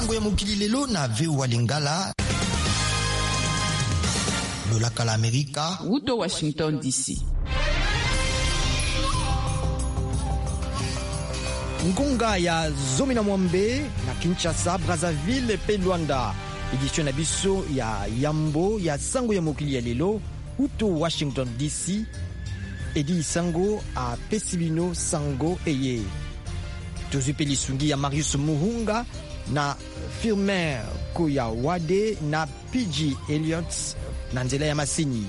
sango ya mokili lelo na VOA Lingala. Lolaka la Amerika. Uto Washington DC. Ngonga ya zomi na mwambe na Kinshasa, Brazzaville pe Luanda. Edition na biso ya Yambo ya sango ya mokili ya lelo. Uto Washington DC. Edi sango a Pesibino sango eye. Tozupe lisungi ya Marius Muhunga na Firmin Koya Wade na PG Elliott na nzela ya masini.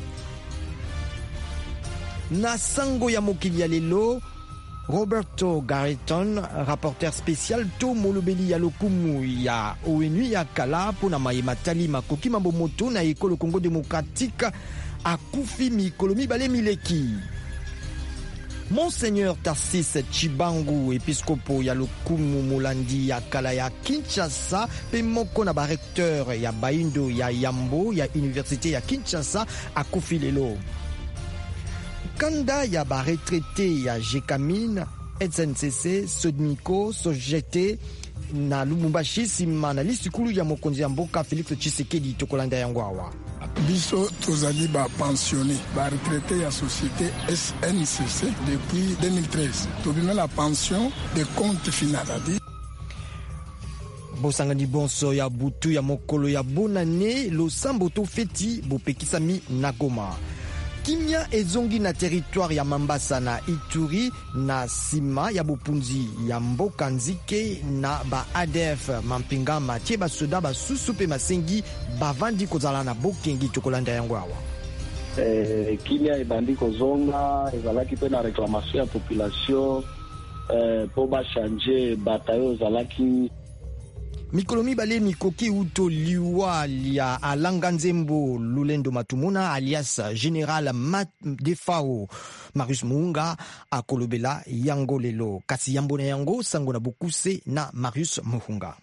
Na sango ya mokili ya lelo, Roberto Garreton, rapporteur spécial to molobeli ya lokumu ya ONU ya kala pona mayematali makoki mambomoto na ekolo Congo démocratique akufi mikolo mibale mileki. Monseigneur Tarsis Chibangu, episkopo ya lokumu molandi ya kala ya Kinshasa, pe moko na ba recteur ya Baindo ya Yambo ya Université ya Kinshasa akufi lelo. Kanda ya ba retraité ya Jekamine, SNCC, Sodmiko, Sojete na Lubumbashi sima na lisikulu ya mokonzi ya mboka Félix Tshisekedi tokolanda yango awa. Biso tozali ba pensionné, ba retraité ya société SNCC depuis 2013. Tobima la pension de compte final adi. Bosangani bonso ya butu ya mokolo ya bonane losambo to feti bopekisami na Goma. Kimia ezongi na territoire ya Mambasa na Ituri na sima ya bopunzi ya mboka nzike na ba ADF mampinga matie basoda basusu pe masengi bavandi kozala na bokengi tokolanda yango awa. Kimia ebandi kozonga ezalaki pe na réclamation ya population po ba changer batayo ezalaki mikolo mibale mikoki uto liwa ya alanga nzembo Lulendo Matumuna alias General Defao Marius Muhunga akolobela yango lelo kasi yambo na yango sango na bokuse na Marius Muhunga.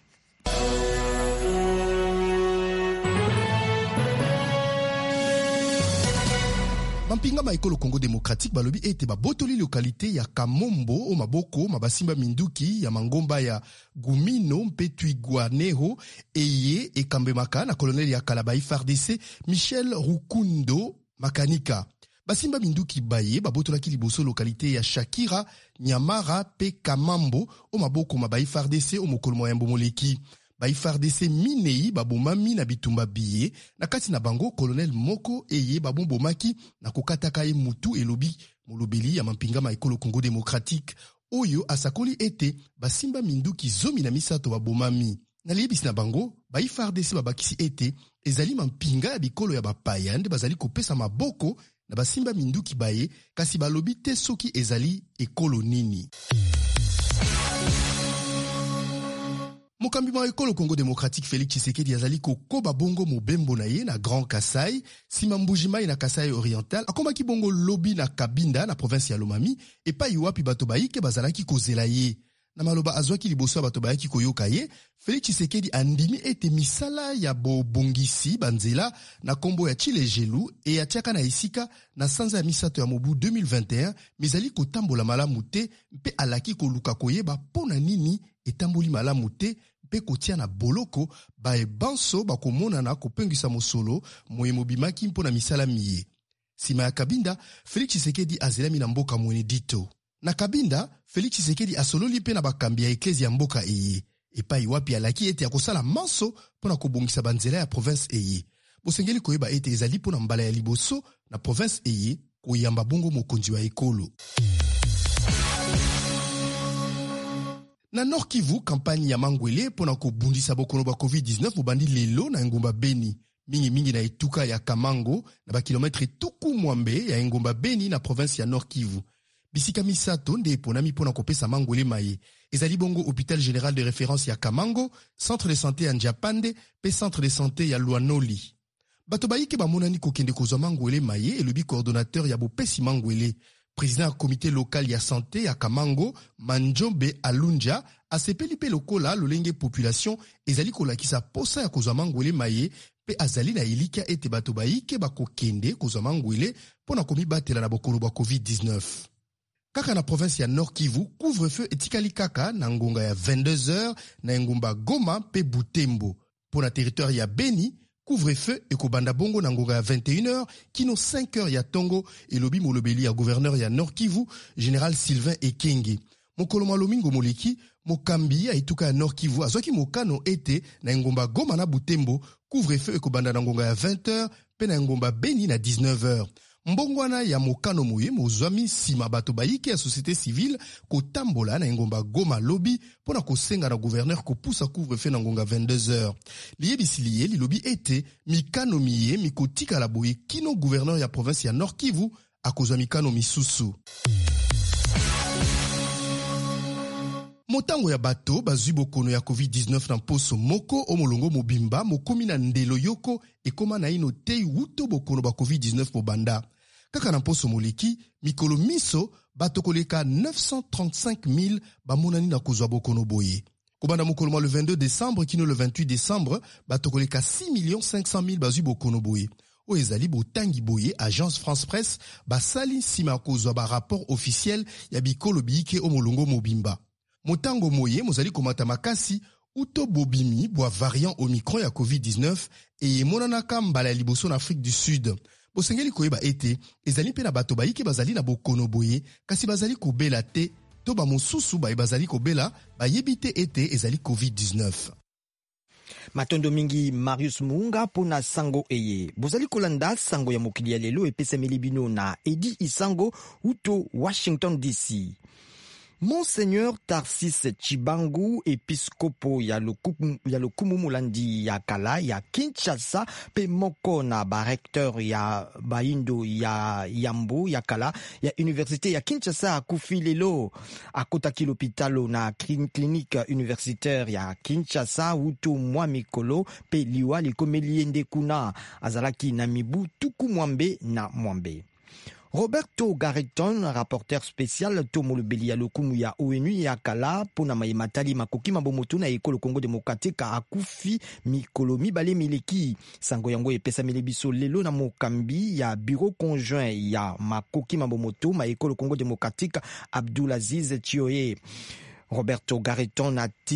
Bampinga ma ekolo Congo démocratique balobi ete babotoli localité ya Kamombo o maboko mabasimba minduki ya mangomba ya Gumino mpe Twigwaneho eye ekambemaka na colonel ya kala ba FARDC Michel Rukundo Makanika. Basimba minduki baye babotolaki liboso localité ya Shakira, Nyamara pe Kamambo o maboko ma ba FARDC o mokolo moyambo moleki. Ba FARDC minei babomami na bitumba biye na kati na bango colonel moko eye babombomaki na kokataka ye mutu elobi molobeli ya mampinga ma ekolo Congo démocratique oyo asakoli ete basimba minduki zomi na misato babomami na liyebisi na bango ba FARDC babakisi ete ezali mampinga ya bikolo ya bapaya nde bazali kopesa maboko na basimba minduki baye kasi balobi te soki ezali ekolo nini. Mokambi ma ekolo Congo démocratique Félix Tshisekedi azali kokoba bongo mobembo na ye na Grand Kasai, sima Mbujimai na Kasai Oriental, akombaki bongo lobi na Kabinda na province ya Lomami, epai wapi bato baike bazalaki kozela ye. Na maloba azwaki liboso ya bato bayaki koyoka ye, Félix Tshisekedi andimi ete misala ya bobongisi banzela na kombo ya Chilejelu e atiaka na esika na sanza ya misato ya mobu 2021 mizali kotambola malamu te mpe alaki koluka koyeba pona nini etamboli malamu te mpe kotia na boloko bae banso bakomona na kopengisa mosolo moye mobimaki mpona misala miye. Sima ya Kabinda, Félix Tshisekedi azelami na mboka mwene dito. Na Kabinda, Félix Tshisekedi asololi pe na bakambi ya eklezi ya mboka eye. Epai wapi alaki ete ya kosala manso pona kobongisa banzela ya province eye. Bosengeli koyeba ete ezali pona mbala ya liboso na province eye koyamba bongo mokonzi wa ekolo. Na Nord Kivu, kampani ya Mangwele pona kobundisa bokono ba COVID-19 bobandi lelo na engumba Beni. Mingi na etuka ya Kamango na ba kilometre tuku mwambe ya engumba Beni na province ya Nord Kivu. Bisika misato nde eponami pona kopesa Mangwele maye. Ezali bongo hôpital général de référence ya Kamango, centre de santé ya Njapande, pe centre de santé ya Luanoli. Bato baike bamonani kokende kozwa Mangwele maye elobi coordonnateur ya bopesi Mangwele. Président ya comité local ya santé ya Kamango, Manjombe Alunja, asepeli pe lokola lolenge population ezali kolakisa posa ya kozwa Mangwele maye pe azali na ilika ete bato baike bakokende kozwa Mangwele pona komibatela na bokolo ba COVID-19. Kaka na province ya Nord Kivu, couvre-feu etikali kaka na ngonga ya 22h na engumba Goma pe Butembo. Pour na territoire ya Beni, couvre-feu ekobanda bongo na ngonga ya 21h kino 5h ya tongo elobi molobeli ya gouverneur ya Nord Kivu, général Sylvain Ekenge. Mokolo Malomingo Moleki, mokambi ya ituka ya Nord Kivu azwaki mokano ete na engumba Goma na Butembo, couvre-feu ekobanda na ngonga ya 20h pe na engumba Beni na 19h. Mbongwana ya mokano moye mozwami sima bato bayike ya société civile kotambola na engomba Goma lobi pona kosenga na gouverneur kopusa couvre-feu na ngonga 22h. Liyebisi liye lilobi ete mikano miye mikotika la boye kino gouverneur ya province ya Nord Kivu akozwa mikano misusu. Motango ya bato bazwi bokono ya COVID-19 na mposo moko omolongo mobimba mokomi na ndelo yoko ekoma na ino tei wuto bokono ba COVID-19 po banda. Kaka na mposo moleki, mikolo miso bato koleka 935,000 bamonani na kozwa bokono boye. Kobanda mokolo le 22 décembre kino le 28 décembre, bato koleka 6,500,000 bazwi bokono boye. O ezali botangi boye, Agence France Presse basali sima kozwa ba rapport officiel ya bikolo biike omolongo mobimba. Motango moye mozali komata makasi uto bobimi bwa variant Omicron ya COVID-19 e monanaka mbala ya liboso na Afrique du Sud. Bosengeli koyeba ete ezali pe na bato baike bazali na bokono boye kasi bazali kobela te to ba mosusu bazali kobela bayebi te ete ezali COVID-19. Matondo mingi Marius Munga pona sango eye. Bozali kolanda sango ya mokili ya lelo epesemeli bino na Edi Isango uto Washington DC. Monseigneur Tarsis Chibangu, episkopo ya lokumu mulandi ya kala ya Kinshasa pe moko na recteur ya baindo ya Yambo ya kala ya université ya Kinshasa akufi lelo akotaki l'hôpitalo na clinique universitaire ya Kinshasa utu mwa mikolo pe liwa likomeli yende kuna azalaki na mibu tuku mwambe na mwambe. Roberto Garreton, rapporteur spécial Tomo Lubeli ya lokumu ya ONU ya kala pona mayematali makoki mabomoto na ekolo Congo démocratique akufi mikolo mibale mileki. Sango yango epesa biso lelo na mokambi ya bureau conjoint ya makoki mabomoto ma ekolo Congo démocratique Abdulaziz Chioye. Roberto Garreton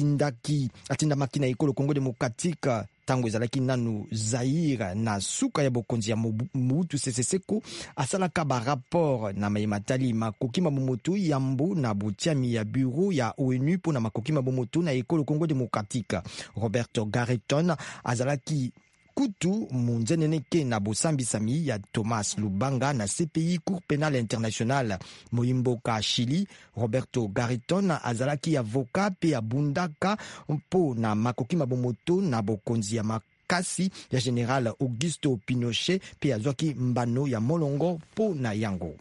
atindamaki na ekolo Congo démocratique tango ezalaki nanu Zaire na suka ya bokonzi ya Mobutu Sese Seko asalaka ba rapport na mayematali makoki mabomoto Yambo na butiami ya bureau ya ONU pona makoki mabomoto na ekolo Congo démocratique. Roberto Garreton azalaki kutu munzeneneke na bosambisami ya Thomas Lubanga na CPI Cour pénale internationale Moimboka Chili. Roberto Garreton azalaki avocat pe abundaka mpo na makoki mabomoto na bokonzi ya makasi ya General Augusto Pinochet pe azwaki mbano ya molongo po na yango.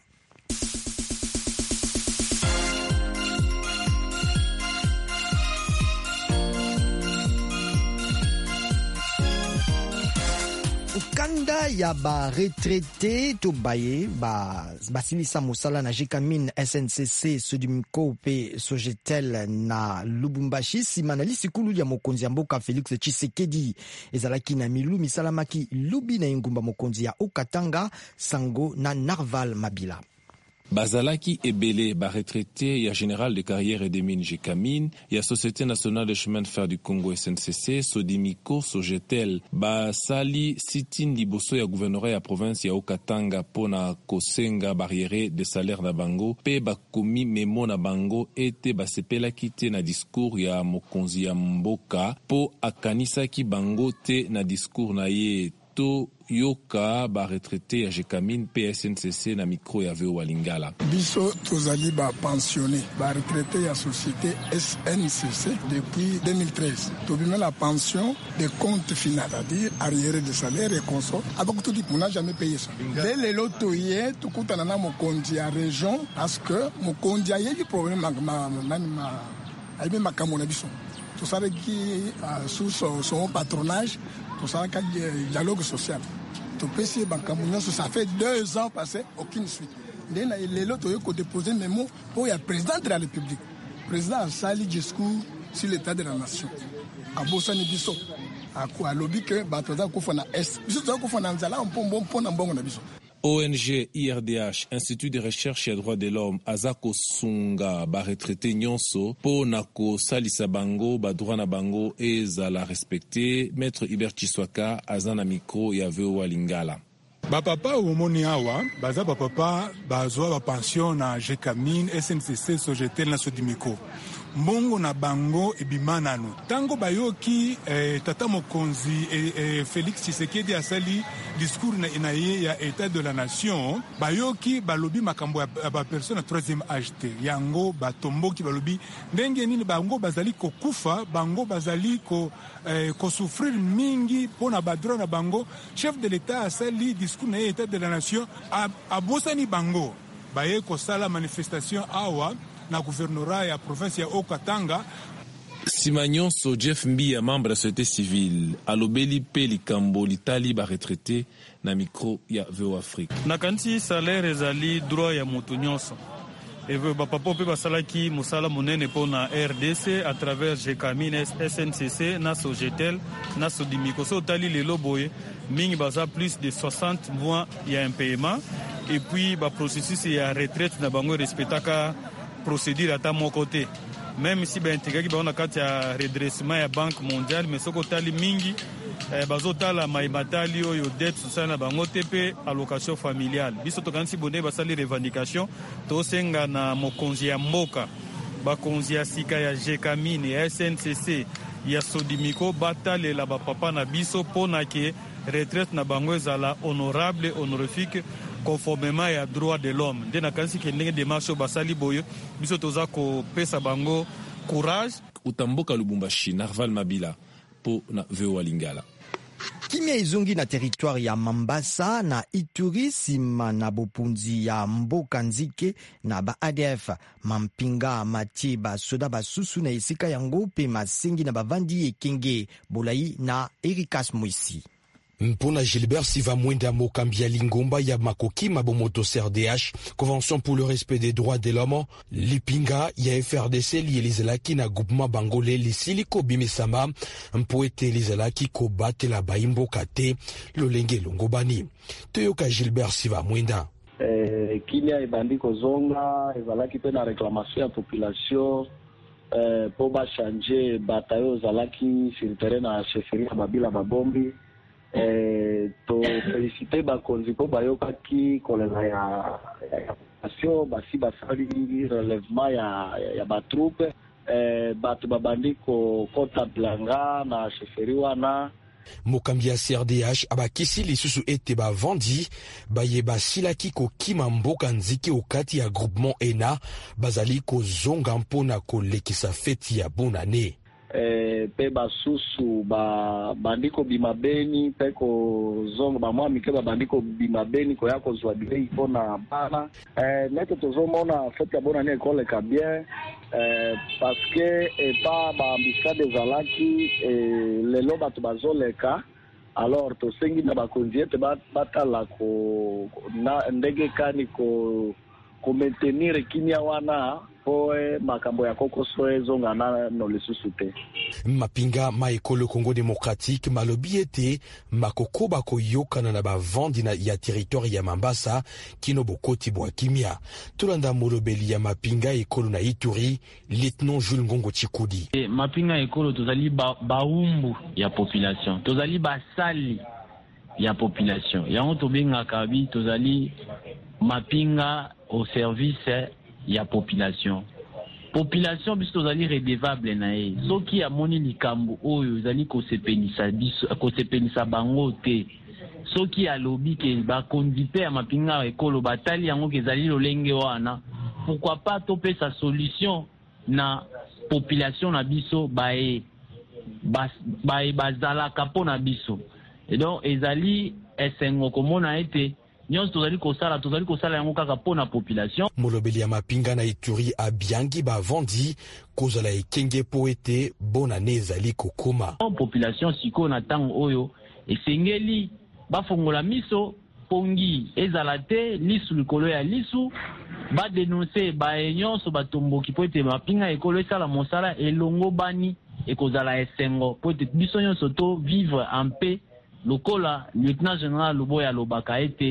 Kanda ya ba retraité to baye basilisa mosala na Jekamin SNCC Sodimiko pe Sogetel na Lubumbashi sima na lisikulu ya mokonzi ya mboka Félix Tshisekedi ezalaki na milu misalamaki lubi na ingumba mokonzi ya Okatanga Sango na Narval Mabila. Bazalaki ebele ba retraité ya général de carrière et des mines Jekamin, ya Société nationale de chemin de fer du Congo SNCC, Sodimiko, Sogetel, basali sitin liboso ya gouvernorat ya province ya Okatanga pona kosenga barrière de salaire na bango, pe bakomi memo na bango ete basepelaki te na discours ya mokonzi ya mboka po akanisaki bango te na discours na ye. To yoka ba retraité ya Jekamin PSNCC na micro ya Veo Walingala. Biso tozali ba pensionné ba retraité ya société SNCC depuis 2013. Tobima la pension de compte final, c'est-à-dire arriéré de salaire et consort. Avec tout dit, on n'a jamais payé ça. Dès le loto hier, tout coûte na mokondi à région parce que mokondi a eu problème ma kamona biso. Tout ça qui sous son patronage. Tout ça, dialogue social. Tout PC, ça fait 2 ans passés, aucune suite. Les lots ont déposé mes mots pour le président de la République. Le président a sali discours sur l'état de la nation. À Bossani Bisso, à lobby que Batoza Koufana Est. Bisso Koufana Nzala, on peut un bon Bisso. ONG IRDH, Institut de recherche et droits de l'homme, azako sunga ba retraité nyonso po nako salisa bango ba droit na bango ezala respecté. Maître Hubert Chiswaka azana micro ya VOA Lingala. Bapapa omoni awa baza bapapa bazwa ba pension na Jekamine, SNCC, Sogetel na Sodimiko. Mbongo na bango ebimanano. Tango bayoki tata mokonzi Félix Tshisekedi asali discours na ye ya état de la nation, bayoki balobi makambo ya ba personne à troisième âge te. Yango batomboki balobi ndenge nini bango bazali kokufa, bango bazali ko souffrir mingi pona badro na bango. Chef de l'état asali discours na état de la nation abosani bango. Baye ko sala manifestation awa na gouvernorat ya province ya Okatanga. Simanyonso Jeff Mbia, membre de la société civile, alobeli pe likambo litali ba retraité na micro ya VOA Afrique. Na kanti salaire ezali droit ya mutu nyonso. Eve bapapa pe basalaki musala munene po na RDC à travers Jekamine, SNCC, na Sogetel, na Sodimiko. So tali lelo boye mingi baza plus de 60 mois ya impayement et puis ba processus ya retraite na bango respectaka procédure à ta mon côté. Même si ben intégré qui na kati ya redressement ya Banque mondiale, mais soko tali mingi bazotala maimatali oyo dette sociale na bango tepe allocation familiale. Biso to kansi bonne basali revendication to senga na mokonzi ya mboka, bakonzi ya sika ya Jekamine, ya SNCC, ya Sodimiko batalela ba papa na biso pona ke retraite na bango ezala honorable, honorifique conformément à droit de l'homme. Dès na kansi ke ndenge démarche basali boyo biso toza ko pesa bango courage. Utamboka Lubumbashi, Narval Mabila po na VOA Lingala. Kimia izungi na territoire ya Mambasa na Ituri sima na bopunzi ya Mboka Nzike na ba ADF mampinga matie ba soda basusu na esika yango pe masengi na bavandi ekenge Bolai na Erikas Moisi. Mpona Gilbert Siva Mwenda Mokambia Lingomba ya Makoki Mabomoto CRDH, Convention pour le respect des droits de l'homme, Lipinga ya FRDC lielizalaki na groupement bangolais lisiliko bimisama, mpoete lizalaki ko batela baimbo kate lolenge longobani. Toyoka Gilbert Siva Mwenda. Kilia ebandi kozonga, ezalaki pe na réclamation ya population po ba changer batayo zalaki sur terrain na chefferie ya Babila Babombi. To féliciter bakonzi po bayokaki kolela ya population basi basali relèvement ya batroupe batu babandi ko kota blanga na chefferie wana. Mokambi ya CRDH abakisi lisusu ete bavandi baye basilaki kokima Mboka Nzike okati ya groupement ENA bazali kozonga mpona kolekisa feti ya bonane. Pe basusu bandiko bimabeni pe ko zongo bamwa mike bandiko bimabeni ko yako zwa bilei pona bana nete tozomona fete ya bonane ekoleka bien parce que pas ba ambisade zalaki lelo batu bazoleka. Alors tosengi na bakonzi ete batala ko ndenge kani ko maintenir kimia wana poe makambo ya kokoso ezonga na no lisusu te. Mapinga maekolo Congo démocratique malobi ete makoko bakoyokana na bavandi na ya territoire ya Mambasa kino bokoti bwa kimia. Tolanda molobeli ya mapinga ekolo na Ituri, lieutenant Jules Ngongo Chikudi. Mapinga ekolo tozali baumbu ya population, tozali basali ya population. Yango tobenga kabi tozali mapinga au service ya population. Population biso tozali redevable na ye. Soki amoni likambo oyo ezali kosepenisa bango te. Soki alobi ke bakondipe ya mapinga ekolo batali yango kezali lolenge wana. Pourquoi pas topesa solution na population na biso bae bazalaka po na biso. Et donc ezali esengo komona ete nyonso tozali kosala yango kaka pona population. Molobeli ya mapinga na Ituri abiangi bavandi kozala ekenge po ete bonane ezali kokoma. Population siko na tango oyo esengeli bafongola miso pongi ezala te lisu likolo ya lisu badenonse baenyonso batomboki po ete mapinga ekolo esala mosala elongo bani ekozala esengo po ete biso nyonso to vivre en paix. Lokola lieutenant général Luboya lobaka ete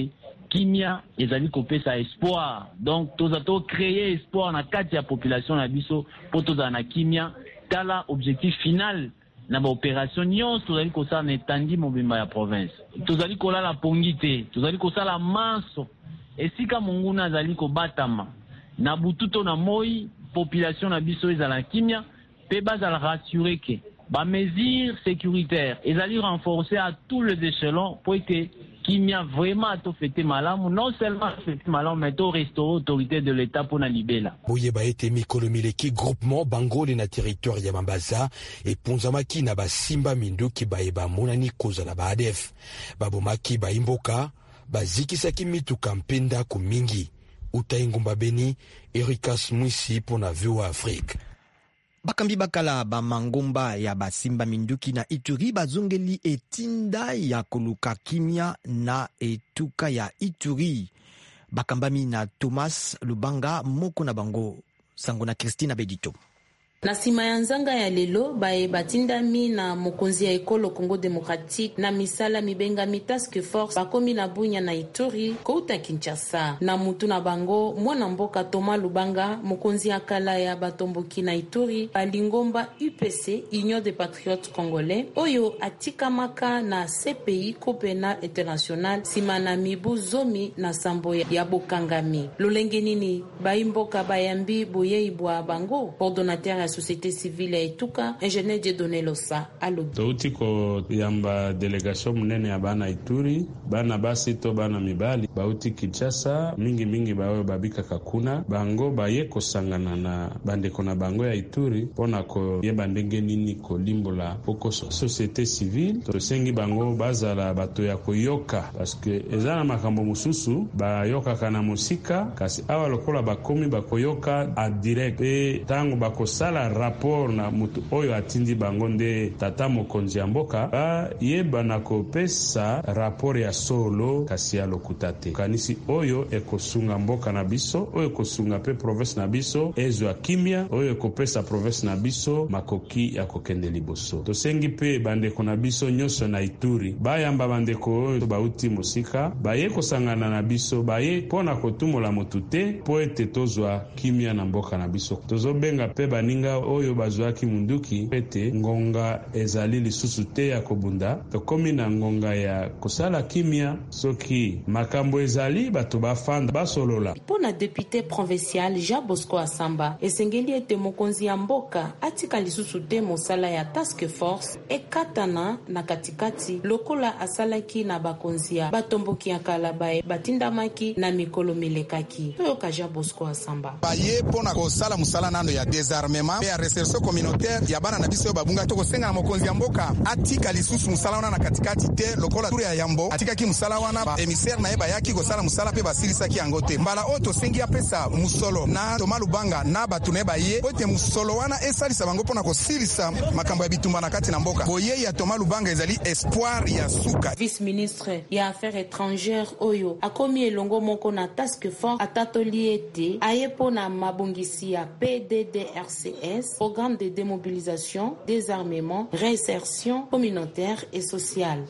kimia ezali kopesa espoir. Donc tozato créer espoir na kati ya population na biso po tozala na kimia tala objectif final na ba opération nyonso tozali kosala na etandi mobimba ya province. Tozali kolala pongi te, tozali kosala manso esika monguna azali kobatama na bututo na moi population na biso ezala kimia pe bazala rassurer ke ba mesures sécuritaires ezali renforcer à tous les échelons pour que kimia vraiment to fete malamu, non seulement fete malamu mais to restaurer autorité de l'état pour na libela. Boyeba ete mikolo mileki groupement bangole na territoire ya Mambaza et ponzamaki na basimba minduki baeba monani kozala ba ADF babomaki baimboka bazikisaki mituka mpenda kumingi utaingumba Beni Ericas Mwisi pona VOA Afrique. Bakambi bakala ba mangomba ya basimba minduki na Ituri bazongeli etinda ya koluka kimia na etuka ya Ituri. Bakambami na Thomas Lubanga moko na bango sango na Christina Bedito. Na sima ya nzanga ya lelo bae batindami na mokonzi ya ekolo Congo Démocratique na misala mibengami task force bakomi na Bunya na Ituri kouta Kinshasa. Na mutu na bango mwana mboka Thomas Lubanga mokonzi ya kala ya batomboki na Ituri balingomba UPC Union des Patriotes Congolais oyo atikamaka na CPI Cour Pénale Internationale sima na mibu zomi na sambo ya bokangami. Lolenge nini baimboka bayambi boyeibwa bango coordonnateur ya société civile ya Ituka ingénieur Dieudonné Losa alo touti ko yamba délégation munene ya bana Ituri bana basi to bana mibali bauti Kinshasa mingi bawe babika kakuna bango baye kosangana na bandeko na bango ya Ituri pona ko yeba ndenge nini ko limbola poko société civile to sengi bango bazala bato ya koyoka parce que ezana makambo mususu bayoka kana musika kasi awa lokola bakomi bakoyoka a direct e tango bakosala rapport na mutu oyo atindi bango nde tata mokonzi ya mboka ba yeba na kopesa rapport ya solo kasi ya lokutate kanisi oyo ekosunga mboka na biso oyo ekosunga pe province na biso ezo ya kimia oyo ekopesa province na biso makoki ya kokende liboso tosengi pe bandeko na biso nyonso na Ituri bayamba bandeko oyo bauti musika baye kosangana na biso baye pona kotumola mutu te po ete tozwa kimia na mboka na biso tozobenga pe baninga oyo bazwaki munduki pete ngonga ezali lisusu te ya kobunda tokomi na ngonga ya kosala kimia soki makambo ezali bato bafanda basolola. Pona député provincial Jean Bosco Asamba esengeli ete mokonzi ya mboka atika lisusu te mosala ya task force ekatana na katikati lokola asalaki na bakonzi ya batomboki ya kala bae batindamaki na mikolo milekaki oyo ka Jean Bosco Asamba baye pona kosala musala nando ya désarmement ya recherche communautaire ya bana na biso babunga toko senga na mokonzi ya mboka atika lisusu musala wana na katikati te lokola turi ya yambo atika ki musala wana ba émissaire na yeba yaki kosala musala pe basilisa ki angote mbala oto sengi apesa musolo na Thomas Lubanga na batu ne baye ote musolo wana esalisa bango pona kosilisa makambo ya bitumba na kati na mboka boye ya Thomas Lubanga ezali espoir ya suka. Vice ministre ya affaires étrangères oyo akomi elongo moko na task force atatoli ete ayepo na mabongisi ya PDDRCS programme de démobilisation, désarmement, réinsertion communautaire et sociale.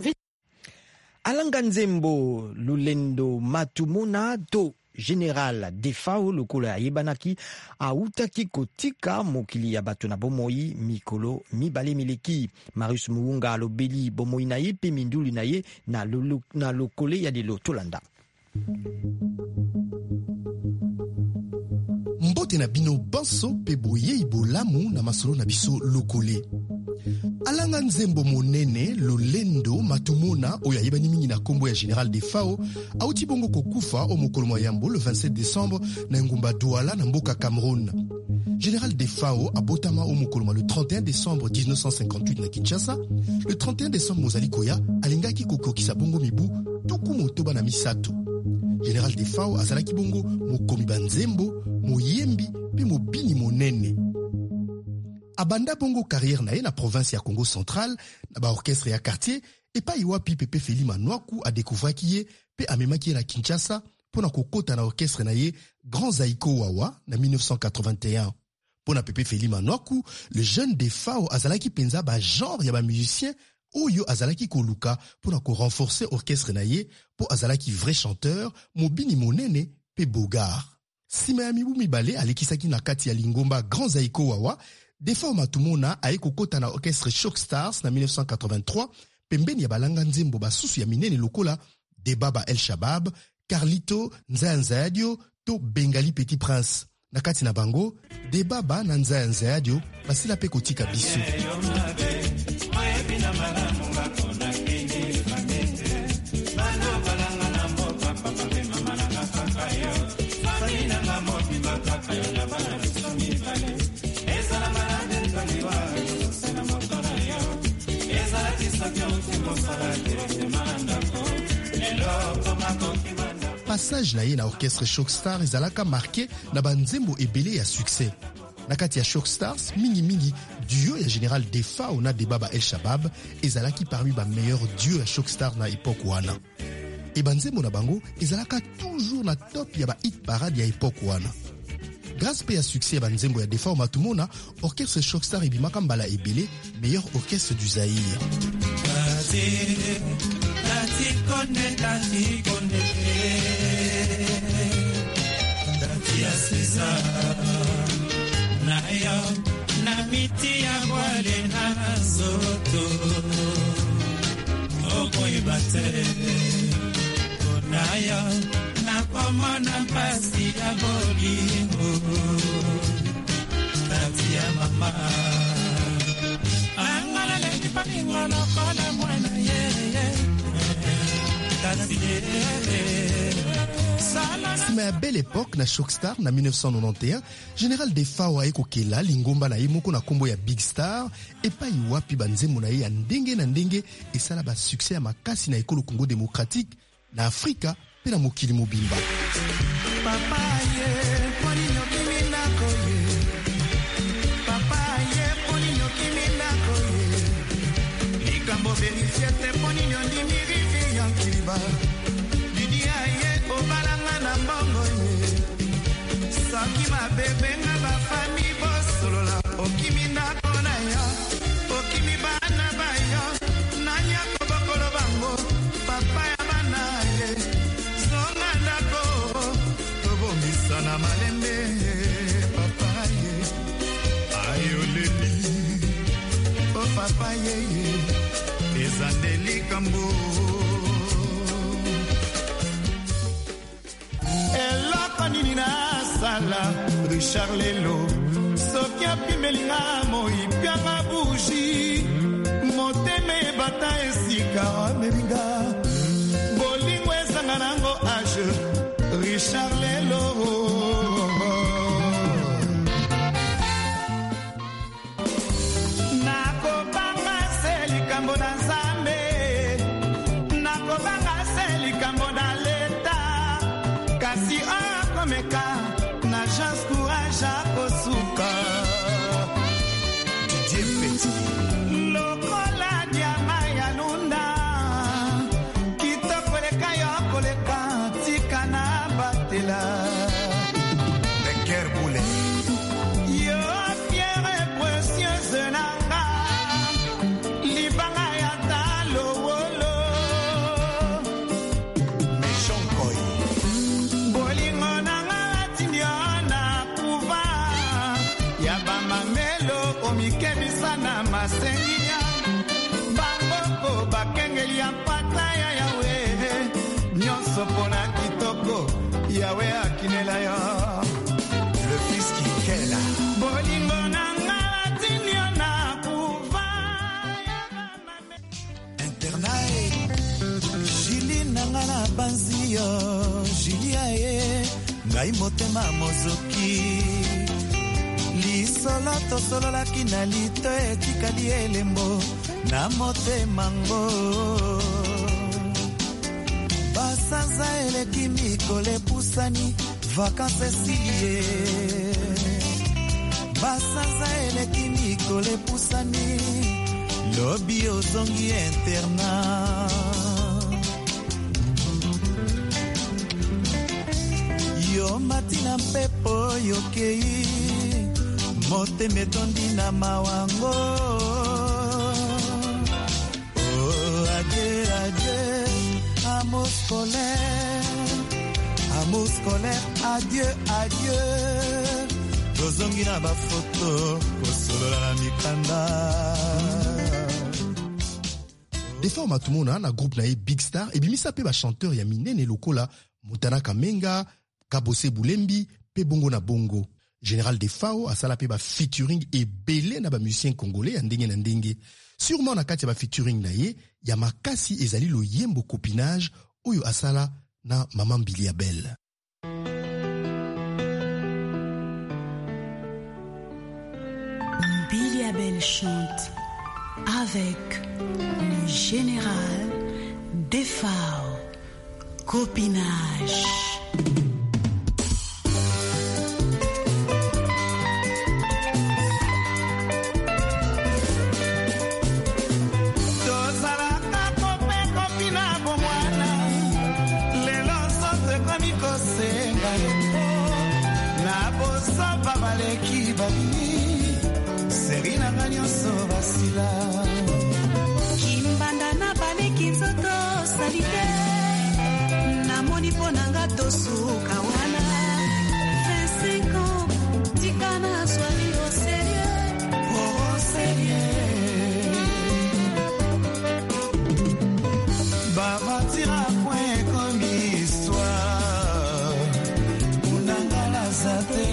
Alanga Nzembo Lulendo Matumuna to Général Defao lokola yebanaki autaki kotika mokili ya bato na bomoi mikolo mibale mileki Marius Muunga alobeli bomoi na ye pe minduli na ye na lokole ya delo tolanda. Mbote na bino banso pe boye ibolamu na masolo na biso lokole. Alanga Nzembo monene Lolendo Matumona oyo ayebani mingi na kombo ya Général Defao auti bongo kokufa o mokolo mwa yambo le 27 décembre na ngumba Douala na mboka Cameroun. Général Defao abotama o mokolo mwa le 31 décembre 1958 na Kinshasa. Le 31 décembre mozali koya alingaki kokokisa bongo mibu tuku motoba na misato. Général Defao azalaki bongo mokomi banzembo, moyembi pe mobini monene. Abanda bongo carrière na ye na province ya Congo central na ba orchestre ya quartier et pa iwapi Pepe Feli Manwaku a découvert ki ye pe amemaki ye na Kinshasa pona kokota na orchestre na ye Grand Zaiko Wawa na 1981. Pona Pepe Feli Manwaku, le jeune Defao azalaki penza ba genre ya ba musicien oyo azalaki koluka pona ko renforcer orchestre na ye po azalaki vrai chanteur mobini monene pe bogar. Sima ya mibu mibale alekisaki na kati ya lingomba Grand Zaiko Wawa, Defa Matumona aye kokota na orchestre Shock Stars na 1983 pembeni ya balanga nzembo basusu ya minene lokola Debaba El Shabab, Carlito, Nzaya Nzayadio to Bengali Petit Prince. Na kati na bango, Debaba na Nzaya Nzayadio basila pe kotika bisu. Passage na ye na orchestre Shock Stars ezalaka marqué na banzembo ebele ya succès. Na kati ya Shock Stars, mingi duo ya Général Defa na Debaba El Shabab ezalaki parmi ba meilleurs duo ya Shock Stars na époque wana. E banzembo na bango ezalaka toujours na top ya ba hit parade ya époque wana. Grâce pe ya succès ya banzembo ya Defa Matumona, orchestre Shock Stars ebimaka mbala ebele meilleur orchestre du Zaïre. Na miti ya wale na zoto okoi bate onayo na komona pasi ya bolingo tati ya mama angala le palingo lokola mwana ye Sima ya belle époque na Shock Star na 1991, Général Defa aye kokela lingomba na ye moko na kombo ya Big Star epai wapi banzembo na ye ya ndenge na ndenge esala ba succès ya makasi na ekolo Congo démocratique na Afrika pe na mokili mobimba. Papa ye poni nyokimi na koye Papa ye poni nyokimi na koye Likambo verifiete poni nyondimi rivi yankiliba Lidia ye obalanga na mbongo ye Saki mabebe nga bafami bosolola Okimi ndako na yo Okimi bana bayo Nanya kobokolo bango Papa ya bana ye Songa ndako Tobomisa na malembe Papa ye Ayoleli O papa ye Ezandeli kambo Eloko nini na sala Richard Lelo Soki apimelinga moi pianga buji Moteme bata esika melinga Bolingo ezanga nango age Richard Lelo Nakobanga se likambo na Nzambe Nakobanga se likambo na leta Kasi akomeka na chance courage akosuka Didier Petit Lokola diama ya lunda Kitokoleka yo koleka tika na batela Becker Boule Yo fiere précieuse nanga Libanga ya talo wolo Méchant Koy Bolingo nanga tindiona kuva Ya bamamelo omikebisa na masenginya Bangoko bakengeli ya pata ya yawe Nyonso pona kitoko yawe akinela yo Le fils qui kela Bolingo nanga tindiona kuva Internae Jili nanga na banzio Jili aye Ngai motema mozoki Lisolo tosololaki na lito etikali elembo Na motema ngo Basanza eleki mikole pusani Vacances silie Basanza eleki mikole pusani Lobi ozongi internat Yo matina mpepo yokei Moteme tondi na mawango Amour scolaire, adieu, adieu. Tozongi na bafoto kosolola na mikanda. Defa matumona na groupe na Big Star ebimisa pe ba chanteur ya minene lokola Montana Kamenga, Kabose Boulembi pe bongo na bongo. Général Defao asala pe ba featuring ebele na ba musiciens congolais ya ndenge na ndenge. Sûrement na kati ya ba featuring na ye ya makasi ezali lo yembo copinage oyo asala na Maman Billy Abel. Billy Abel chante avec le général Defao, copinage. Serina ganyo so basila Kimbanda na baleki nzoto salite Namoni ponanga tosuka wana 25 ans Tikana swali au sérieux Oh sérieux Baba tira point comme histoire Unanga la zate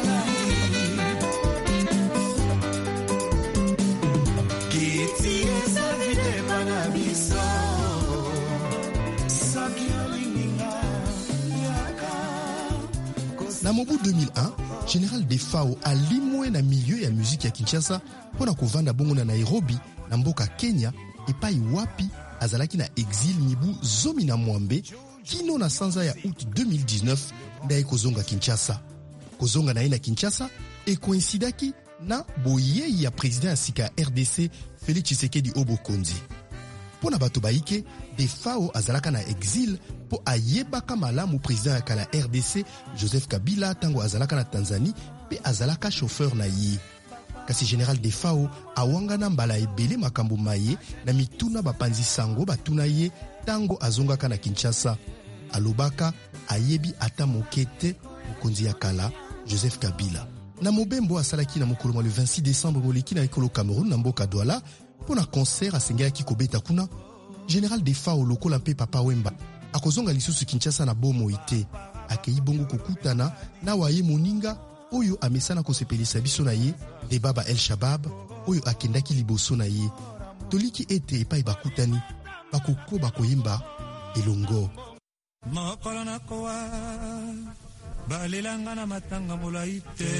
Na mobu 2001, Général Defao alimwe na milieu ya musique ya Kinshasa pona kovanda bongo na Nairobi na mboka Kenya epai wapi azalaki na exil mibu zomi na mwambe kino na sanza ya août 2019 ndaye kozonga Kinshasa. Kozonga na ye na Kinshasa ekoinsidaki na boyei ya président ya sika RDC Félix Tshisekedi Obokonzi. Pona bato baike, Defao azalaka na exil po ayebaka malamu président ya kala RDC Joseph Kabila tango azalaka na Tanzanie pe azalaka chauffeur na ye. Kasi Général Defao awangana mbala ebele makambo maye na mituna bapanzi sango batuna ye tango azongaka na Kinshasa. Alobaka ayebi ata mokete mokonzi ya kala Joseph Kabila. Na mobembo asalaki na mokolo le 26 décembre moleki na ekolo Cameroun na mboka Douala pona concert asengelaki kobeta kuna. Général Defao lokola mpe Papa Wemba akozonga lisusu Kinshasa na bomo ite akei bongo kokutana na waye moninga oyo amesana kosepelisa biso na ye de Baba El Shabab oyo akendaki liboso na ye. Toliki ete epai bakutani bakoko bakoyemba elongo. Mokolo na koa balelanga na matanga molai te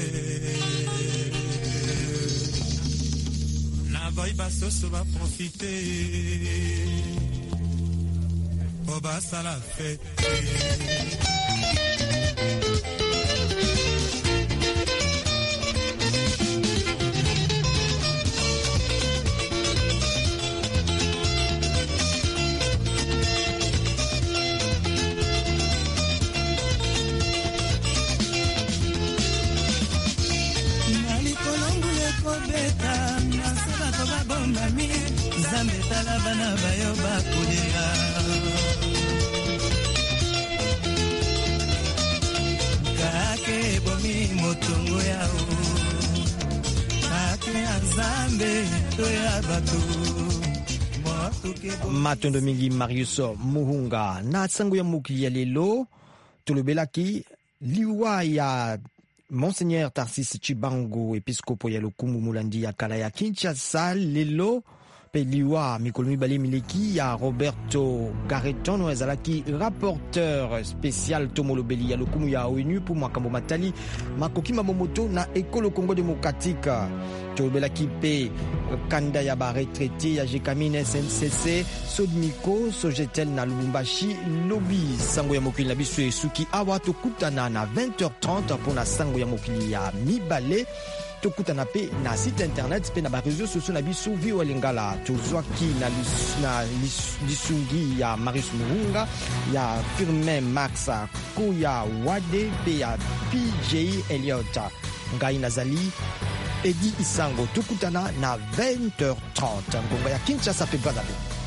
na boy basoso baprofite po basala fete. Zambe tala bana bayo bakulia kake bomi motongo yao kake azambe to ya batu Matondo mingi Marius Muhunga na sango ya mokili ya lelo tolobelaki liwa ya Monseigneur Tarcisse Chibango episkopo ya Lokumu Mulandi ya kala ya Kinshasa lelo peliwa mikolo mibale mileki ya Roberto Garreton ezalaki rapporteur spécial tomolobeli ya Lokumu ya ONU pour makambo matali makoki mamomoto na ekolo Congo démocratique tolobelaki pe kanda ya ba retraité ya Jekamine SNCC Sodmiko Sojetel na Lubumbashi lobby sango ya mokili na biso esuki awa tokutana na 20h30 pona sango ya mokili ya mibale tokutana pe na site internet pe na ba réseaux sociaux na biso VOA Lingala tozwaki na lisungi ya Marius Muhunga ya Firmin Max Koya Wade pe ya PJ Elliot ngai nazali Edi Isango tokutana na 20h30 ngonga ya Kinshasa pe Brazzaville.